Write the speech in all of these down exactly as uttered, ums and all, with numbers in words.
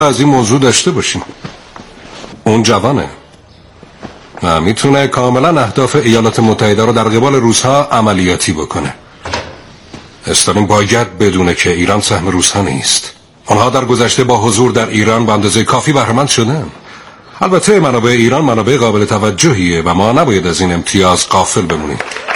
از این موضوع داشته باشیم. اون جوانه و میتونه کاملا اهداف ایالات متحده رو در قبال روس‌ها عملیاتی بکنه. استالین باید بدونه که ایران سهم روس‌ها نیست. آنها در گذشته با حضور در ایران به اندازه کافی بهره‌مند شدن. البته منابع ایران منابع قابل توجهیه و ما نباید از این امتیاز غافل بمونیم.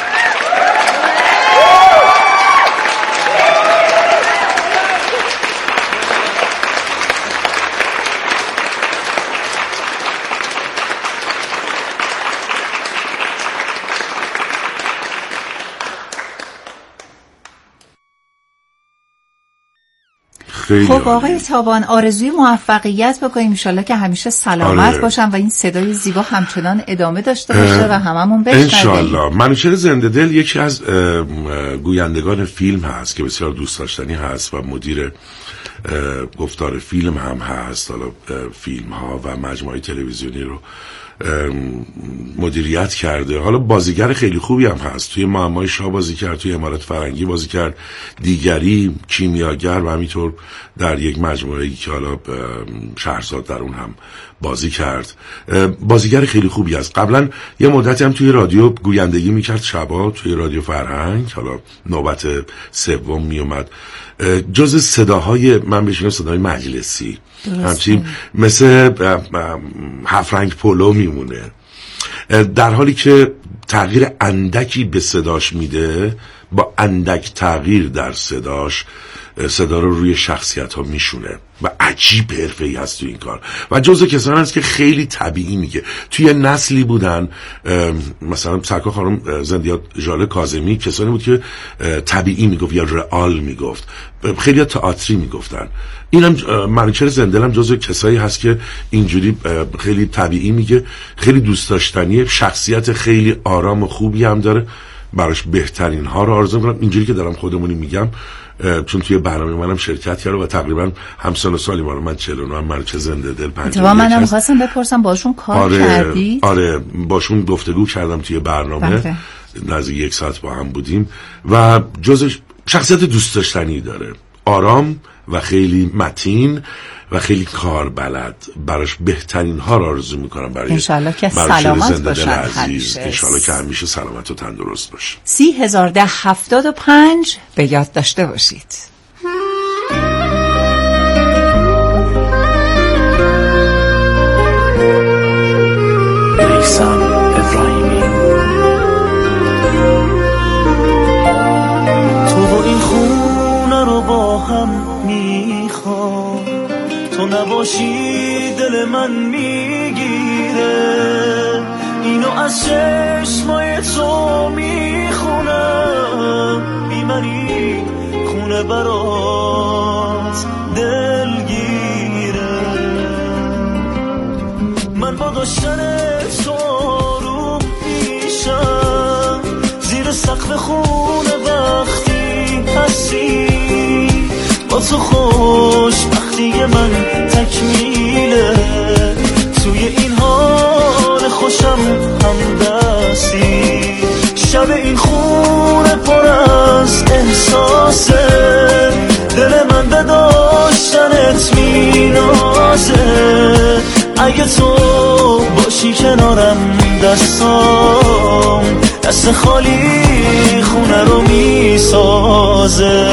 خب آقای تابان، آرزوی موفقیت بکنیم انشالله که همیشه سلامت آره. باشن و این صدای زیبا همچنان ادامه داشته باشه و هممون بشنویم انشالله. منوچهر زنده دل یکی از گویندگان فیلم هست که بسیار دوست داشتنی هست و مدیر گفتار فیلم هم هست. حالا فیلم ها و مجموعه تلویزیونی رو مدیریت کرده. حالا بازیگر خیلی خوبی هم هست. توی معمای شاه بازی کرد، توی امارات فرنگی بازی کرد، دیگری، کیمیاگر و همینطور در یک مجموعه‌ای که حالا شهرزاد در اون هم بازی کرد. بازیگر خیلی خوبی است. قبلا یه مدتی هم توی رادیو گویندگی میکرد شبا توی رادیو فرهنگ. حالا نوبت سوم میومد. جز صداهای من بهش میگم صدای مجلسی، همچین مثل هفت رنگ پولو میمونه، در حالی که تغییر اندکی به صداش میده، با اندک تغییر در صداش صدا رو روی شخصیت ها میشونه و عجیب حرفه‌ای هست تو این کار و جزء کسانی هست که خیلی طبیعی میگه. توی نسلی بودن مثلا سرکار خانم زندیات ژاله کاظمی، کسانی بود که طبیعی میگفت یا رئال میگفت، خیلی تئاتری میگفتن. اینم منوچهر زنده دل هم جزء کسایی هست که اینجوری خیلی طبیعی میگه، خیلی دوست داشتنیه، شخصیت خیلی آرام و خوبی هم داره. براش بهترین ها رو آرزو میکنم. اینجوری که دارم خودمونی میگم چون توی برنامه منم شرکت کرده و تقریبا همسال و سالی ما. من چهل و نه، منوچهر زنده دل پنجاه و یک. منم می‌خواستم بپرسم باشون کار آره، کردی؟ آره باشون گفتگو کردم توی برنامه. نزدیک یک ساعت با هم بودیم و جزش شخصیت دوست داشتنی داره، آرام و خیلی متین و خیلی کار بلد. براش بهترین ها رو آرزو میکنم برای انشالله که سلامت باشن عزیز. انشالله که همیشه سلامت و تندرست باشه. سی هزار ده هفتاد و پنج به یاد داشته باشید. نیسان ابراهیمی، تو با این خونه رو با هم میخوام، تو نباشی دل من میگیره، اینو از چشمای تو میخونم، بی منی خونه برات دلگیره. من با داشتن تو رو میشم، زیر سقف خونه وقتی هستی، با تو خوشبختی من تکمیله، توی این حال خوشم همدستی، شب این خونه پر از احساسه، دل من به داشتنت مینازه، اگه تو باشی کنارم دستام دست خالی خونه رو میسازه.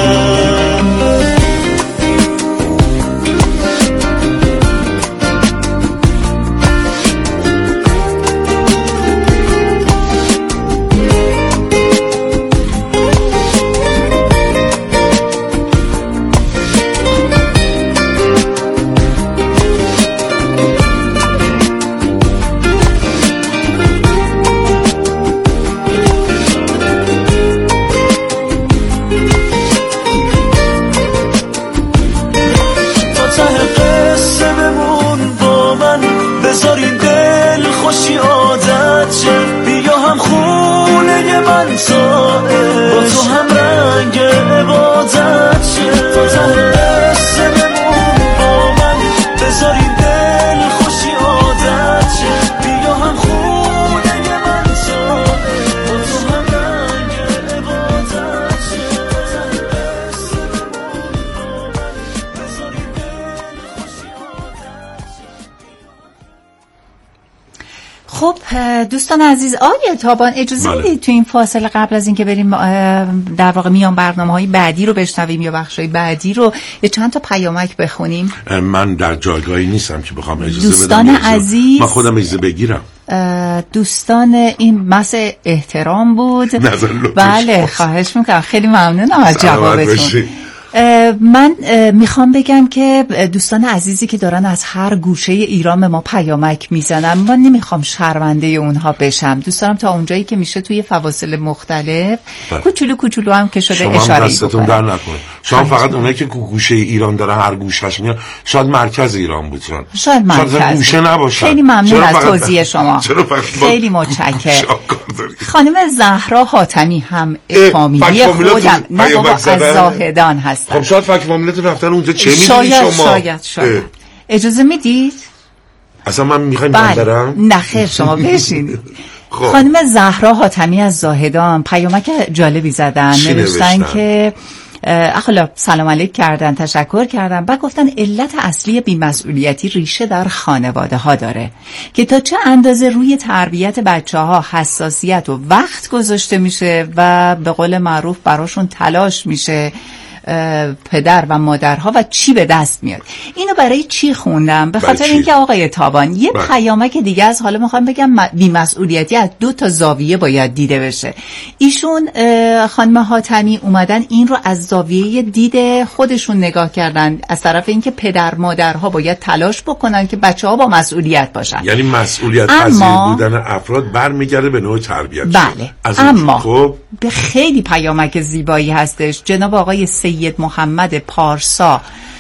خب دوستان عزیز، آقای تابان اجازه بله. میدید تو این فاصله قبل از اینکه بریم در واقع میان برنامه‌های بعدی رو بشنویم یا بخشای بعدی رو یه چند تا پیامک بخونیم؟ من در جایگاهی نیستم که بخوام اجازه دوستان بدم. عزیز، من خودم اجازه بگیرم. دوستان این مسئله احترام بود. بله خواهش میکنم، خیلی ممنونم از جوابتون. من میخوام بگم که دوستان عزیزی که دارن از هر گوشه ایران به ما پیامک میزنن، من نمیخوام شرمنده اونها بشم. دوست دارم تا اونجایی که میشه توی فواصل مختلف کوچولو کوچولو هم که شده اشاره دستتون در نکنه. شما فقط اونایی که گوشه ایران دارن هر گوشهش میاد، شاید مرکز ایران بودن، شاید مرکز شاید گوشه نباشن. خیلی ممنون از توضیح شما، خیلی متشکرم. خانم زهرا حاتمی هم فامیلی خودم، نه بابا از زاهدان هست. خب شاید فکر معاملت رفتن اونجا چه میدونی شما؟ شاید شاید اجازه میدید؟ اصلا من میخوایم بله. برم؟ نه خیر شما بشینید. خب. خانم زهرا حاتمی از زاهدان پیامک جالبی زدن، نوشتن که اخلا سلام علیک کردن، تشکر کردن، بعد گفتن علت اصلی بی‌مسئولیتی ریشه در خانواده ها داره که تا چه اندازه روی تربیت بچه ها حساسیت و وقت گذاشته میشه و به قول معروف براشون تلاش میشه پدر و مادرها و چی به دست میاد. اینو برای چی خوندم؟ به خاطر اینکه آقای تابان یه بله. پیامک دیگه از حالا میخوام بگم بی‌مسئولیتی از دو تا زاویه باید دیده بشه. ایشون خانم حاتمی اومدن این رو از زاویه دید خودشون نگاه کردن، از طرف اینکه پدر مادرها باید تلاش بکنن که بچه‌ها با مسئولیت باشن. یعنی مسئولیت پذیر بودن افراد برمیگرده به نوع تربیت. بله. اما خب به خیلی پیامک زیبایی هستش. جناب آقای سید محمد پارسا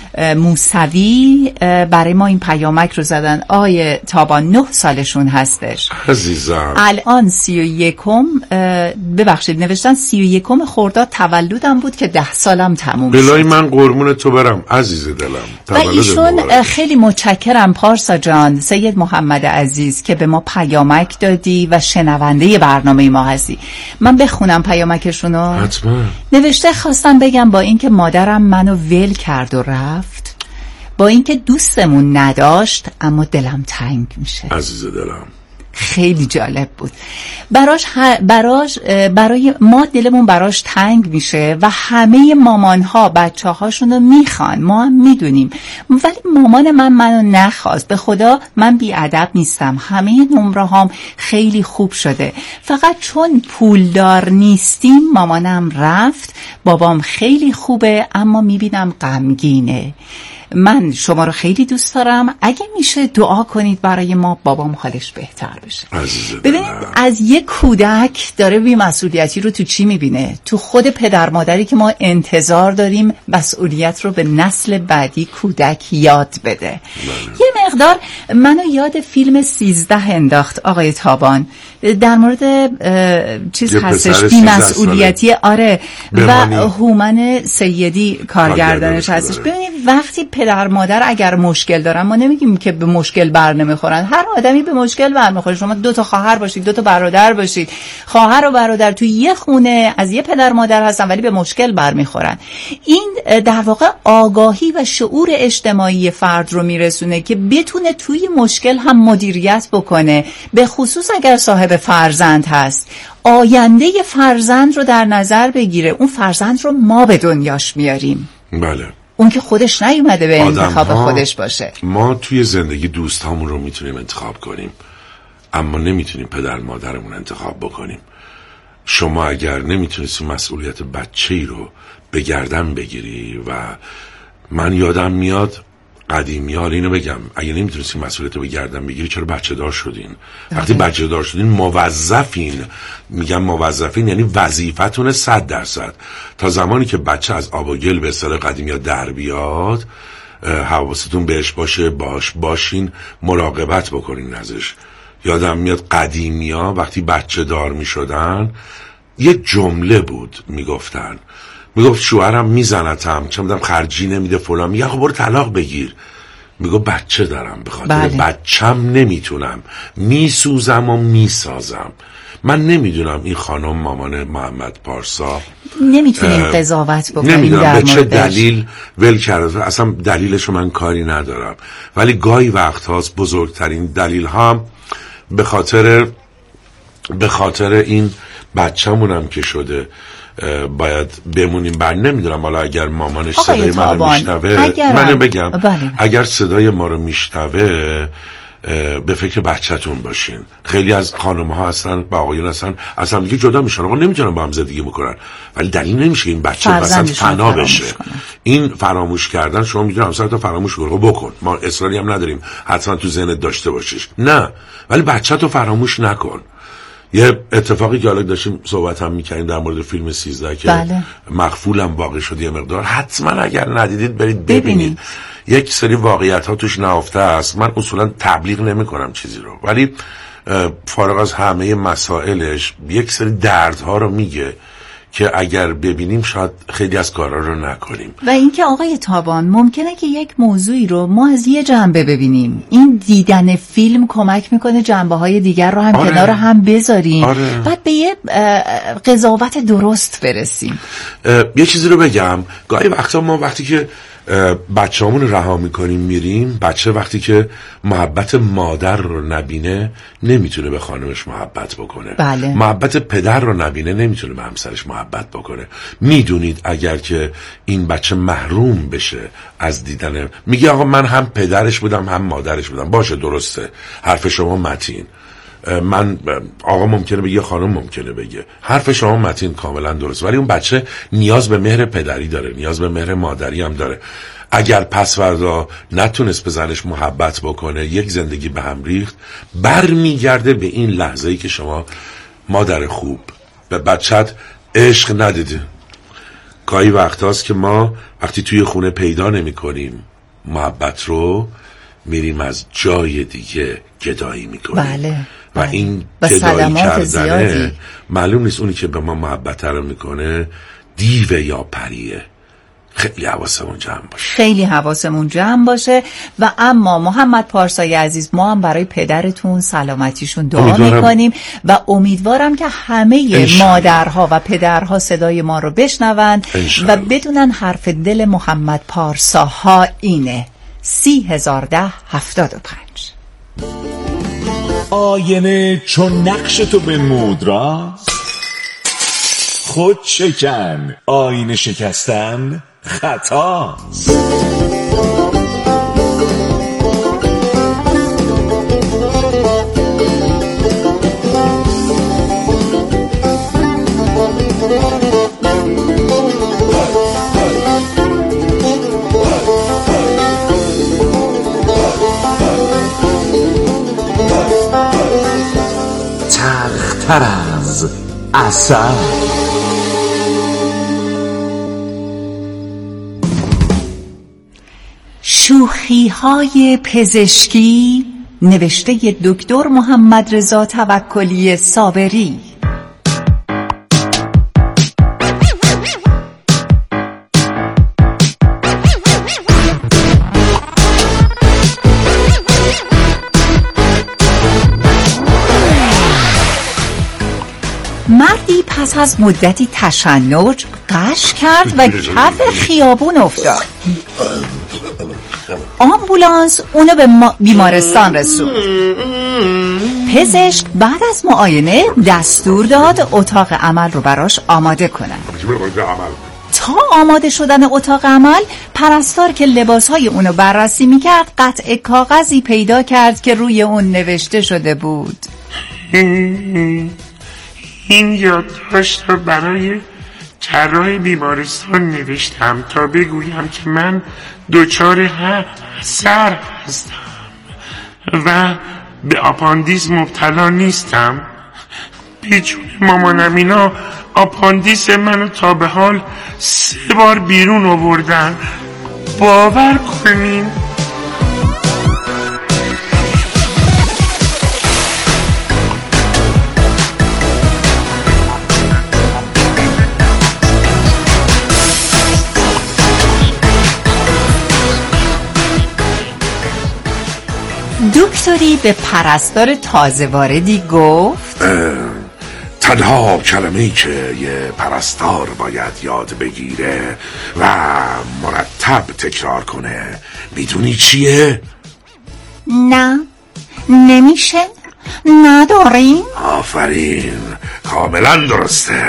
موسوی برای ما این پیامک رو زدن. آقای تابان نه سالشون هستش عزیزم. الان سی و یکم ببخشید نوشتن سی و یکم خرداد تولدم بود که ده سالم تموم شد. بلای من قربون تو برم عزیز دلم. و ایشون خیلی متشکرم پارسا جان، سید محمد عزیز که به ما پیامک دادی و شنونده برنامه ما هستی. من بخونم پیامکشونو. حتما. نوشته خواستم بگم با اینکه مادرم منو ول کرد و رفت، با اینکه دوستمون نداشت، اما دلم تنگ میشه. عزیز دلم خیلی جالب بود. براش براش برای ما دلمون براش تنگ میشه و همه مامان ها بچه هاشون رو میخوان، ما هم میدونیم، ولی مامان من منو نخواست. به خدا من بیادب نیستم، همه نمره هام خیلی خوب شده، فقط چون پولدار نیستیم مامانم رفت. بابام خیلی خوبه اما میبینم غمگینه. من شما رو خیلی دوست دارم، اگه میشه دعا کنید برای ما بابام حالش بهتر بشه. ببینید از یک کودک داره بی‌مسئولیتی رو تو چی میبینه؟ تو خود پدر مادری که ما انتظار داریم مسئولیت رو به نسل بعدی کودک یاد بده. بله. یه مقدار منو یاد فیلم سیزده انداخت آقای تابان، در مورد چیز هستش بی‌مسئولیتی. آره بمانی. و هومن سیدی کارگردانش هستش. ببینید وقتی پدر مادر اگر مشکل دارن، ما نمیگیم که به مشکل بر نمیخورن، هر آدمی به مشکل بر میخوره. شما دو تا خواهر باشید، دو تا برادر باشید، خواهر و برادر توی یه خونه از یه پدر مادر هستن ولی به مشکل بر میخورن. این در واقع آگاهی و شعور اجتماعی فرد رو میرسونه که بتونه توی مشکل هم مدیریت بکنه، به خصوص اگر صاحب فرزند هست. آینده فرزند رو در نظر بگیره. اون فرزند رو ما به دنیاش میاریم. بله. اون که خودش نیومده به انتخاب خودش باشه. ما توی زندگی دوست هامون رو میتونیم انتخاب کنیم، اما نمیتونیم پدر مادرمون انتخاب بکنیم. شما اگر نمیتونستی مسئولیت بچه‌ای رو به گردن بگیری، و من یادم میاد قدیمی ها، اینو بگم، اگه نمیتونستی مسئولیت رو به گردن بگیری چرا بچه دار شدین؟ وقتی بچه دار شدین موظفین، میگم موظفین یعنی وظیفتون صد درصد. تا زمانی که بچه از آب و گل به اصطلاح قدیمی ها در بیاد، حواستون بهش باشه، باش باشین، مراقبت بکنین ازش. یادم میاد قدیمی ها وقتی بچه دار میشدن یه جمله بود میگفتن، میگفت شوهرم میزنتم، چه میدونم خرجی نمیده فلان، میگه خب برو طلاق بگیر. میگه بچه دارم، به خاطر بله. بچم نمیتونم، میسوزم و میسازم. من نمیدونم این خانم مامان محمد پارسا نمیتونیم قضاوت بکنیم نمیدونم به چه دلیل ول کرده، اصلا دلیلشو من کاری ندارم، ولی گاهی وقت هاست بزرگترین دلیل هم به خاطر به خاطر این بچه‌مونم که شده باید بمونیم. بر نمیدونم حالا اگر مامانش صدای ما رو میشنوه، منو بگم بله. اگر صدای ما رو میشنوه به فکر بچه‌تون باشین. خیلی از خانم‌ها هستن و آقایون هستن اصلا دیگه جدا میشن، آقا نمیتونن با هم زندگی بکنن، ولی دلیل نمیشه این بچه مثلا فنا بشه. این فراموش کردن، شما میدونید همسرت رو فراموش کن بکن، ما اصراری هم نداریم حتما تو ذهنت داشته باشیش، نه، ولی بچه‌تو فراموش نکن. یه اتفاقی که حالا داشتیم صحبت هم میکنیم در مورد فیلم سیزده که بله. مخفولم واقع شد یه مقدار، حتما اگر ندیدید برید ببینید, ببینید. یک سری واقعیت ها توش نهفته است. من اصولا تبلیغ نمی کنم چیزی رو، ولی فارغ از همه مسائلش یک سری دردها رو میگه که اگر ببینیم شاید خیلی از کارا رو نکنیم. و اینکه آقای تابان ممکنه که یک موضوعی رو ما از یه جنبه ببینیم، این دیدن فیلم کمک میکنه جنبه های دیگر رو هم آره. کنار هم بذاریم آره. بعد به یه قضاوت درست برسیم. یه چیزی رو بگم، گاهی وقتا ما وقتی که بچه همون رها میکنیم میریم، بچه وقتی که محبت مادر رو نبینه نمیتونه به خانمش محبت بکنه بله. محبت پدر رو نبینه نمیتونه به همسرش محبت بکنه. میدونید اگر که این بچه محروم بشه از دیدن، میگه آقا من هم پدرش بودم هم مادرش بودم، باشه درسته حرف شما متین، من آقا ممکنه بگه خانم ممکنه بگه، حرف شما متین کاملا درست، ولی اون بچه نیاز به مهر پدری داره، نیاز به مهر مادری هم داره. اگر پس فردا نتونست به زنش محبت بکنه، یک زندگی به هم ریخت، بر میگرده به این لحظه‌ای که شما مادر خوب به بچت عشق ندیده. گاهی وقتاست که ما وقتی توی خونه پیدا نمی کنیم محبت رو، میریم از جای دیگه گدایی میکنیم بله. و این گدایی کردنه معلوم نیست اونی که به ما محبت رو میکنه دیوه یا پریه. خیلی حواسمون جمع باشه، خیلی حواسمون جمع باشه. و اما محمد پارسای عزیز، ما هم برای پدرتون سلامتیشون دعا میکنیم و امیدوارم که همه مادرها و پدرها صدای ما رو بشنوند و بدونن حرف دل محمد پارساها اینه: سی هزار ده هفتاد و پنج. آینه چون نقش تو به مود راست، خود شکن آینه شکستن خطاست. تلختر از عسل. شوخی های پزشکی، نوشته دکتر محمد رضا توکلی صابری. مردی پس از مدتی تشنج قش کرد و کف خیابون افتاد. آمبولانس اونو به بیمارستان رسوند. پزشک بعد از معاینه دستور داد اتاق عمل رو براش آماده کنن. تا آماده شدن اتاق عمل، پرستار که لباسهای اونو بررسی میکرد قطعه کاغذی پیدا کرد که روی اون نوشته شده بود: این یادداشت را برای جراح بیمارستان نوشتم تا بگویم که من دچار سر هستم و به آپاندیس مبتلا نیستم. به جون مامانم اینا آپاندیس منو تا به حال سه بار بیرون آوردن، باور کنین. دکتری به پرستار تازه واردی گفت: تنها کلمه‌ای که یه پرستار باید یاد بگیره و مرتب تکرار کنه میدونی چیه؟ نه نمیشه، نداریم؟ آفرین، کاملا درسته.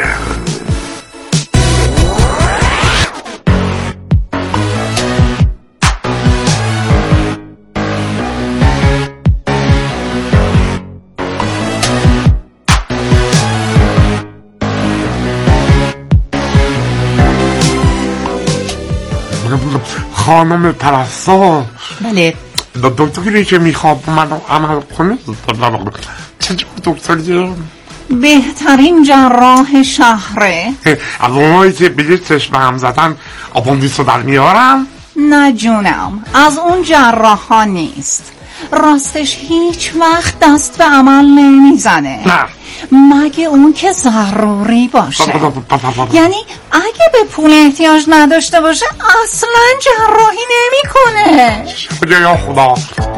خانم پرستار، بله. دکتری که میخواب منو عمل کنه چه دکتریه؟ بهترین جراح شهره. از اونایی که به یک چشم هم زدن آپاندیسو در میارن؟ نه جونم، از اون جراح ها نیست. راستش هیچ وقت دست به عمل نمیزنه. نه، مگه اون که ضروری باشه. یعنی اگه به پول احتیاج نداشته باشه اصلا جراحی نمیکنه. یا خدا.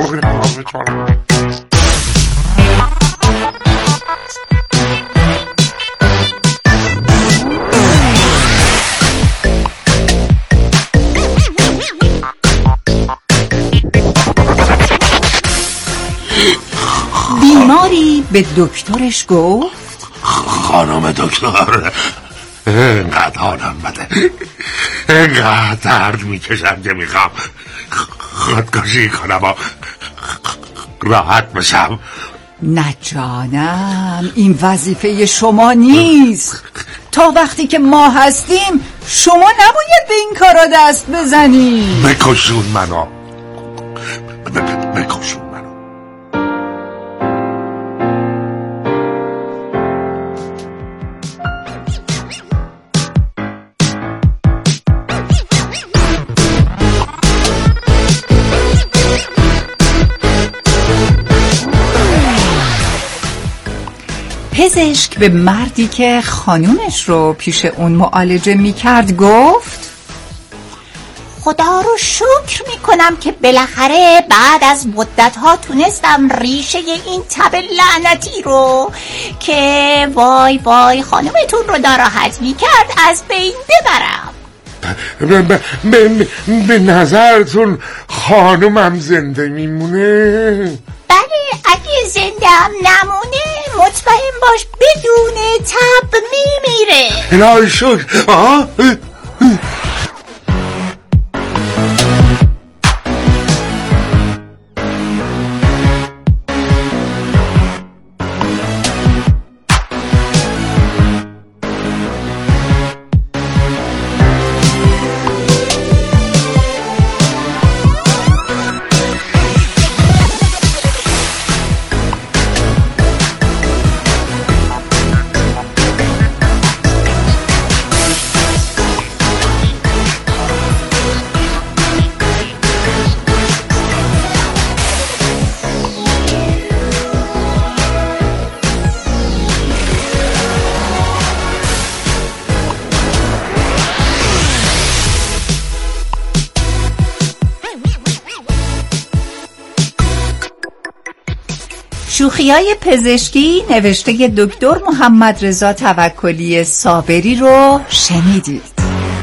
بیماری به دکترش گفت خانم دکتر، اینقدر حالم بده، اینقدر درد میکشم که میخوام خودکشی کنم و راحت بشم. نه جانم، این وظیفه شما نیست. تا وقتی که ما هستیم شما نباید به این کارا دست بزنی. بکشون منو، بکشون منو. پزشک به مردی که خانومش رو پیش اون معالجه میکرد گفت خدا رو شکر میکنم که بالاخره بعد از مدتها تونستم ریشه این تب لعنتی رو که وای وای خانومتون رو ناراحت میکرد از بین ببرم. به, به, به نظرتون خانومم زنده میمونه؟ بله، اگه زنده هم نمونه مطمئن باش بدون تب میمیره. الهی شکر. آه شوخیای پزشکی نوشته دکتر محمد رضا توکلی صابری رو شنیدید.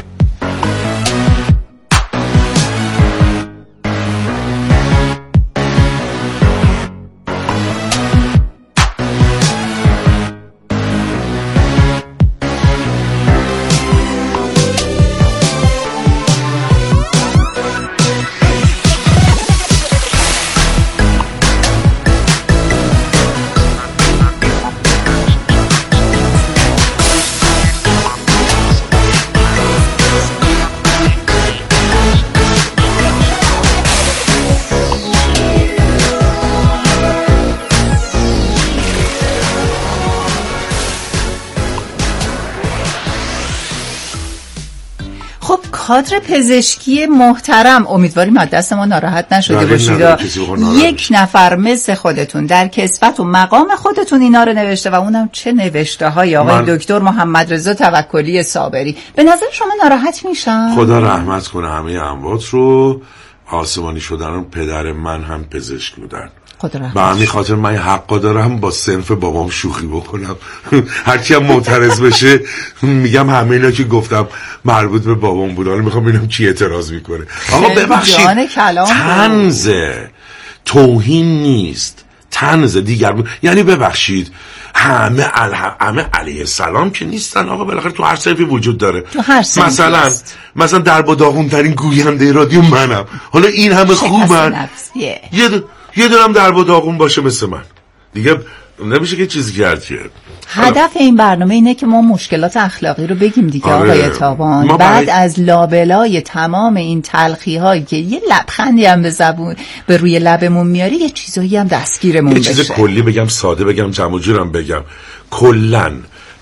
کادر پزشکی محترم، امیدواریم از دست ما ناراحت نشده باشید. یک نفر مثل خودتون در کسوت و مقام خودتون اینا رو نوشته و اونم چه نوشته های آقای من... دکتر محمد رضا توکلی صابری. به نظر شما ناراحت میشن؟ خدا رحمت کنه همه اموات رو. آسمانی شدن پدر من هم پزشک بودن. به همین خاطر من حقا دارم با صنف بابام شوخی بکنم. هرچی هم معترض بشه میگم همه اینا که گفتم مربوط به بابام بود. حالا میخوام ببینم کی اعتراض میکنه. آقا ببخشید، طنزه، توهین نیست، طنز دیگر بود. یعنی ببخشید همه ال... همه علیه السلام که نیستن آقا، بالاخره تو هر صنفی وجود داره. تو هر صنفی مثلا هست. مثلا در با داغون ترین گوینده رادیو منم. حالا این همه خوبن، یه دو... یه دونم در با داغون باشه مثل من دیگه نمیشه که چیزی کرد که. هدف این برنامه اینه که ما مشکلات اخلاقی رو بگیم دیگه. آره. آقای تابان بعد برای... از لابلای تمام این تلخی هایی که یه لبخندی هم به زبون به روی لبمون میاری یه چیزایی هم دستگیرمون بشه. یه چیز کلی بگم، ساده بگم، جمع و جورم بگم، کلن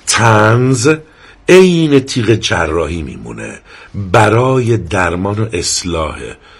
طنز عین تیغ جراحی میمونه برای درمان و اصلاح.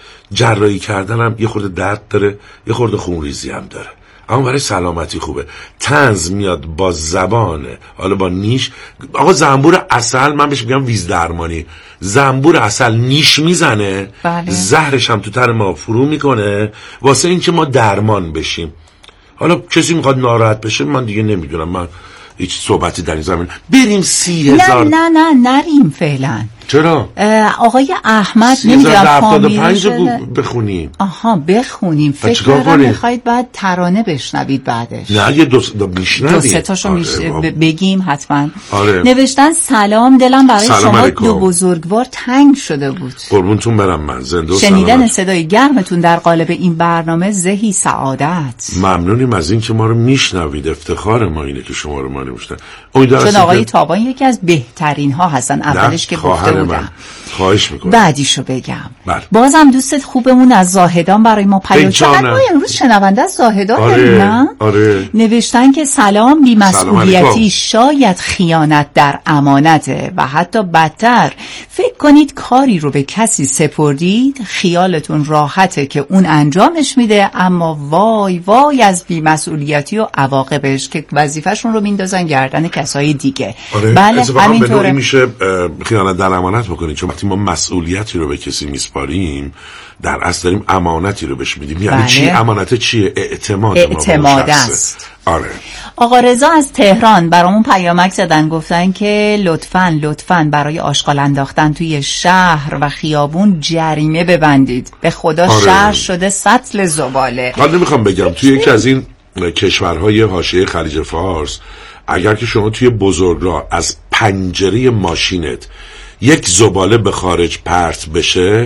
جراحی کردن هم یه خورده درد داره، یه خورده خونریزی هم داره، اما برای سلامتی خوبه. طنز میاد با زبان، حالا با نیش. آقا زنبور عسل، من بهش میگم ویز درمانی. زنبور عسل نیش میزنه، بله. زهرش هم تو تن ما فرو میکنه واسه این که ما درمان بشیم. حالا کسی میخواد ناراحت بشه، من دیگه نمیدونم، من هیچ صحبتی در این زمین. بریم سی هزار نه نه نه نریم فعلا. چرا؟ آقای احمد نمیدونم فامیلش بخونیم. آها بخونیم. فکر کردم میخواید بعد ترانه بشنوید بعدش. نه یه دو دو میشنوید. دو سه تاشو آره میش... بگیم حتما. آره. نوشتن سلام، دلم برای شما علیکم. دو بزرگوار تنگ شده بود. قربونتون برم، من زنده و شنیدن سلامت. صدای گرمتون در قالب این برنامه زهی سعادت. ممنونیم از این که ما رو میشنوید. افتخار ما اینه که شما رو ما نمیشنوید. چون آقای تابان یکی از بهترین ها هستن. اولش که گفته بودم. خواهش میکنم. بعدیشو بگم. بله. بازم دوستت خوبمون از زاهدان برای ما پیام. چقدر ما امروز شنونده از زاهدان داریم. آره. آره. نوشتن که سلام، بی‌مسئولیتی شاید خیانت در امانته و حتی بدتر. فکر کنید کاری رو به کسی سپردید، خیالتون راحته که اون انجامش میده، اما وای وای از بی‌مسئولیتی و عواقبش که وظیفه‌شون رو میندازن گردن کسای دیگه. آره. بله همینطوره. میشه خیانت در امانت بکنید، چون وقتی ما مسئولیتی رو به کسی میسپاریم در اصل داریم امانتی رو بهش میدیم. یعنی بله. چی امانت؟ چیه؟ اعتماد. اعتماد است. آره. آقا رضا از تهران برامون پیامک زدن، گفتن که لطفاً لطفاً برای آشغال انداختن توی شهر و خیابون جریمه ببندید. به خدا آره. شهر شده سطل زباله. من نمیخوام بگم توی یکی از این کشورهای حاشیه خلیج فارس اگر که شما توی بزرگراه از پنجره ماشینت یک زباله به خارج پرت بشه،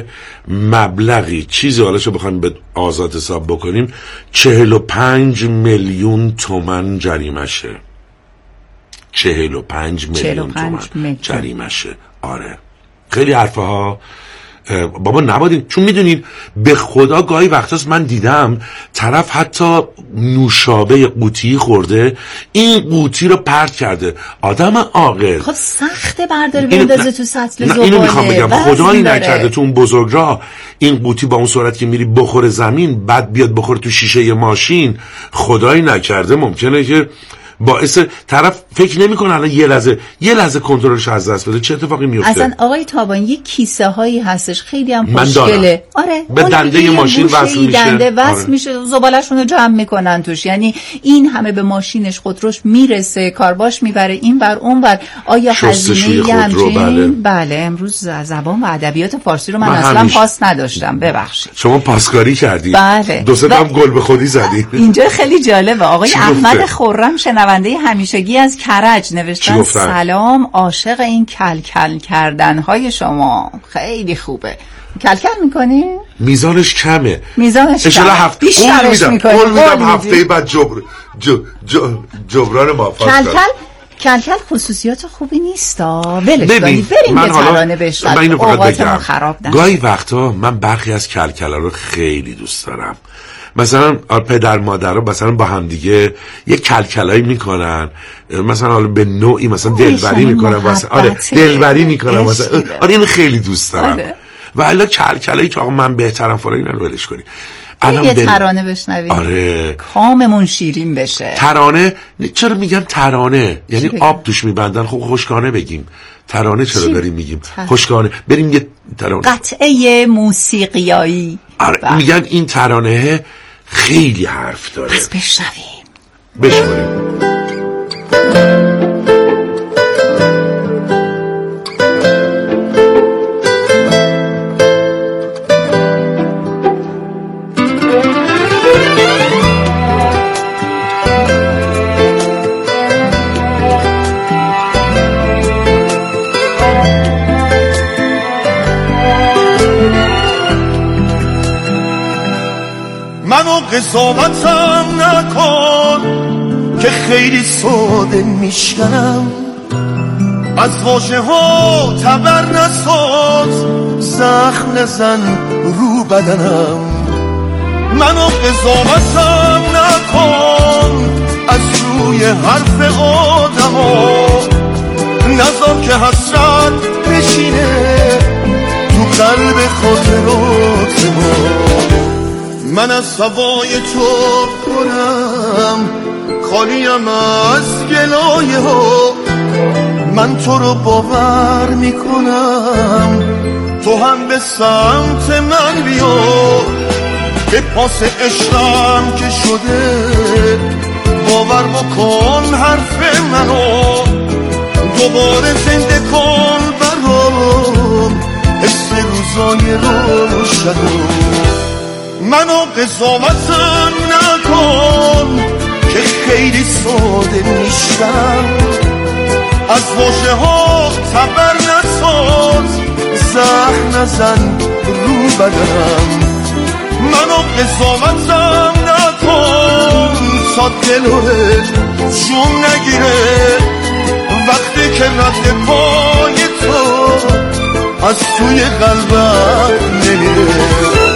مبلغی چیزی حالاشو بخوایم به آزاد حساب بکنیم چهل و پنج میلیون تومن جریمشه. چهل و پنج میلیون تومن جریمشه. آره خیلی حرفه ها بابا نبادیم. چون میدونین به خدا گاهی وقتاست من دیدم طرف حتی نوشابه قوطی خورده، این قوطی رو پرت کرده. آدم عاقل خب سخته برداره بندازه تو سطل زباله. اینو میخوام بگم خدایی نکرده تو اون بزرگراه این قوطی با اون سرعت که میری بخوره زمین، بعد بیاد بخوره تو شیشه ماشین. خدایی نکرده ممکنه که باعث طرف فکر نمیکنه الان یه لحظه یه لحظه کنترلش از دست بده، چه اتفاقی میفته؟ اصلا آقای تابان یه کیسه هایی هستش خیلی هم خوشگله. آره به دنده ماشین وصل میشه. دنده وصل آره. میشه، زباله‌شون رو جمع میکنن توش. یعنی این همه به ماشینش خودروش میرسه، کارباش میبره این ور اون ور. آیا هزینه همچین؟ بله. بله امروز زبان و ادبیات فارسی رو من, من اصلا همیشه... پاس نداشتم، ببخشید. شما پاسکاری کردی. بله. دو سه تا هم گل به خودی زدی. اینجا خیلی جالبه. آقای احمد خرم شنونده همیشگی از کرج نوشتن سلام، عاشق این کل کل کردن های شما خیلی خوبه. کل کل میکنی؟ میزانش کمه. میزانش کمه. هفت... بیشترش میکنی. قول میدم هفته بعد جبر جو... جو... جبران مافاز کل کل کل کل خصوصیات خوبی نیستا. ولش کنید بریم یه ترانه بشنویم. اوقاتمون خراب نشه. گاهی وقتا من برخی از کل کلا رو خیلی دوست دارم. مثلا پدر مادرها مثلا با هم دیگه یه کلکلایی میکنن، مثلا حالا به نوعی مثلا دلبری میکنن واسه آره دلبری میکنن واسه آره اینو خیلی دوست دارم. آره. و الا کلکلایی که آقا من بهترم فلان اینا رو ولش کنی. الان یه دل... ترانه بشنویم. آره کاممون شیرین بشه. ترانه چرا میگن ترانه؟ یعنی آب توش میبندن. خب خوشگانه بگیم. ترانه چرا داریم میگیم؟ تر... خوشگانه. بریم یه ترانه قطعه موسیقیایی. آره میگن این ترانه خیلی حرف داره. پس بشنویم. بشنویم. منو قضاوتم نکن که خیلی ساده میشکنم، از واژه ها تبر نساز، زخم نزن رو بدنم. منو قضاوتم نکن از روی حرف آدم ها، نذار که حسرت بشینه تو قلب خاطرات ما. من از هوای تو کنم خالیم از گلایه ها، من تو رو باور میکنم تو هم به سمت من بیا، به پاس عشقم که شده باور بکن حرف منو، دوباره زنده کن برام حس روزای روشنو. منو قضاوتم نکن که خیلی ساده میشم، از واژه ها تبر نساز، زخم نزن رو بدنم. منو قضاوتم نکن تا دلوه جون نگیره وقتی که رد پای تو از توی قلبم نمیره.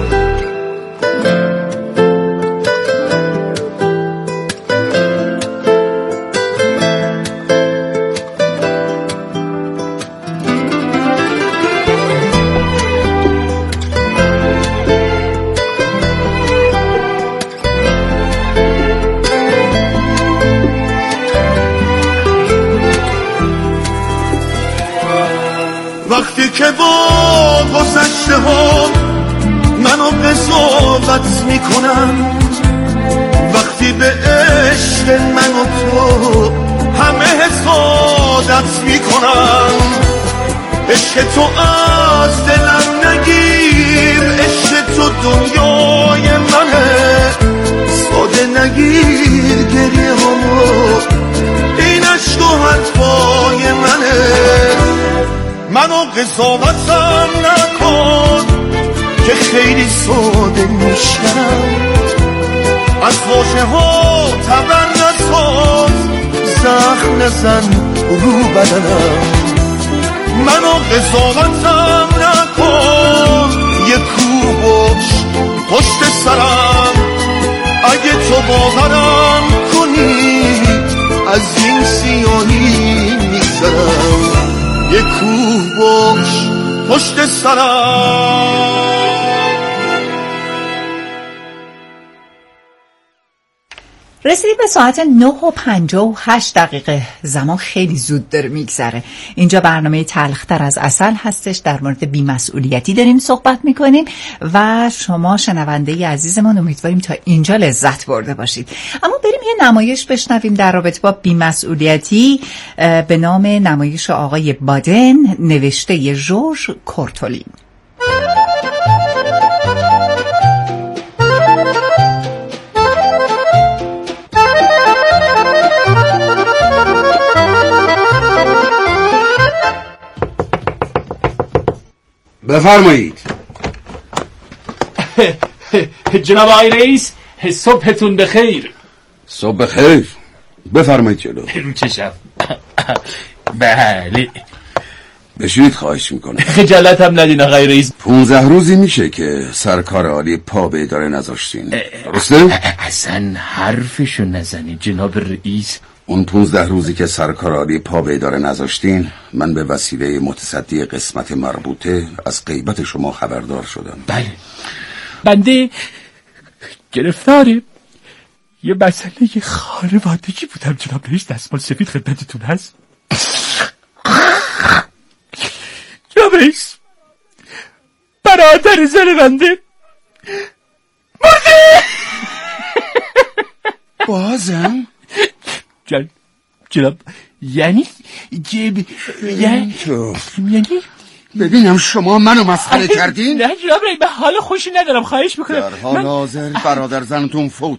وقتی که با گذشته ها منو قضاوت میکنن، وقتی به عشق من و تو همه حسادت میکنن، عشق تو از دلم نگیر، عشق تو دنیای منه، ساده نگیر گریه همو، این عشق و حرفای منه. منو قضاوتم نکن که خیلی ساده میشم، از واژه ها تبر نساز، زخم نزن رو بدنم. منو قضاوتم نکن یه کوبش پشت سرم، اگه تو باورم کنی از این سیاهی میگذرم، یه کوه باش پشت سرم. رسیدیم به ساعت نه و پنجاه و هشت دقیقه. زمان خیلی زود داره میگذره. اینجا برنامه تلختر از عسل هستش، در مورد بی‌مسئولیتی داریم صحبت میکنیم و شما شنونده عزیزمان امیدواریم تا اینجا لذت برده باشید. اما بریم یه نمایش بشنویم در رابطه با بی‌مسئولیتی به نام نمایش آقای بادن، نوشته ژورژ کورتولین. بفرمایید. جناب آقای رئیس، صبحتون بخیر. صبح بخیر. بفرمایید جلو. رو چشم. بله. بشینید خواهش میکنم. خجالت هم ندین آقای رئیس. پونزده روزی میشه که سرکار عالی پا به اداره نذاشتین، درسته؟ اصلا حرفشو نزنید جناب رئیس. اون پونزده روزی که سرکار عالی پا به اداره نذاشتین، من به وسیله متصدی قسمت مربوطه از غیبت شما خبردار شدم. بله. بنده گرفتار یه مسئله خانوادگی بودم جناب رئیس. دستمال سفید خدمتتون هست جناب رئیس. برادر زن بنده مرده. بازم؟ جن... جناب یعنی جب... یعنی یعنی ببینم شما منو مسخره کردین؟ نه جناب رئیس، من حال خوشی ندارم، خواهش میکنم. در حال حاضر برادر زنتون فوت